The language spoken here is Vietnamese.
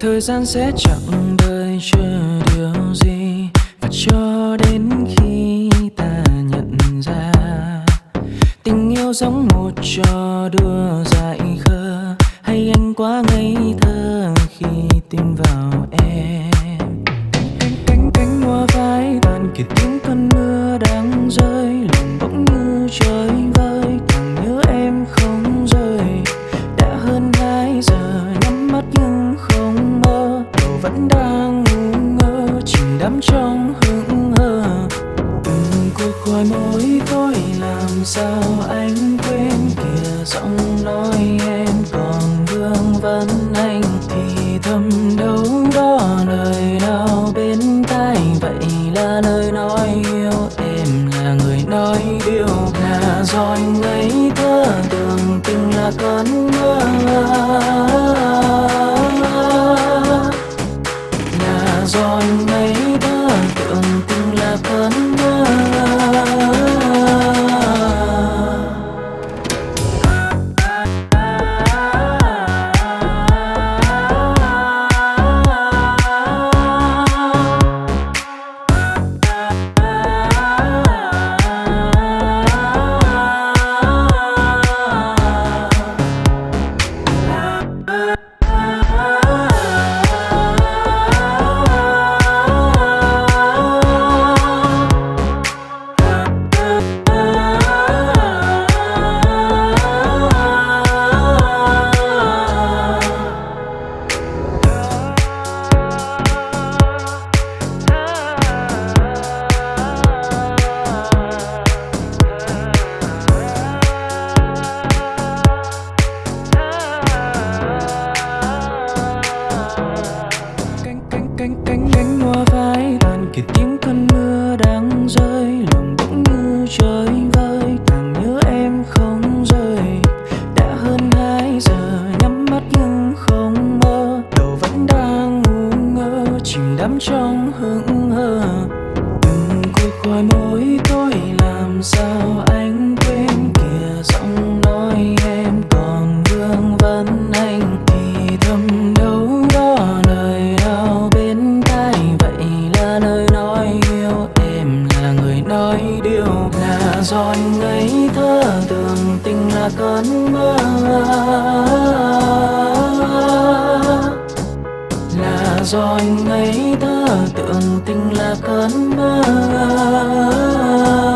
Thời gian sẽ chẳng đợi chờ điều gì, và cho đến khi ta nhận ra tình yêu giống một trò đùa dại khờ, hay anh quá ngây thơ khi tin vào em. Cánh hoa vai tàn kịp tiếng cơn mưa đang rơi, lòng bỗng như chơi vơi, càng nhớ em không rời. Đã hơn 2 giờ nhắm mắt nhưng không mơ, đầu vẫn đang ngu ngơ chìm đắm trong hững hờ. Từng cuộc gọi môi tôi làm sao anh quên kìa, giọng nói em còn vương vấn anh thì thầm đâu đó lời nào bên tai, vậy là lời nói yêu em, là người nói điều là do anh ngây thơ tưởng tình là cơn mơ, là do anh ngây thơ tưởng tình là cơn mơ. Cánh hoa vai tàn kịp tiếng cơn mưa đang rơi, lòng bỗng như chơi vơi, càng nhớ em không rời. Đã hơn 2 giờ nhắm mắt nhưng không mơ, đầu vẫn đang ngu ngơ chìm đắm trong hững hờ. Từng cuộc gọi môi tôi làm sao anh quên kìa, giọng nói em còn vương vấn anh thì thầm đâu đó lời nào bên tai, vậy là lời nói yêu em, là người nói điều là do anh ngây thơ tưởng tình là cơn mơ, là do anh ngây thơ tưởng tình là cơn mơ.